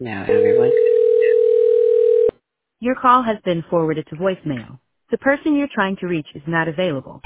Now, everyone. Your call has been forwarded to voicemail. The person you're trying to reach is not available.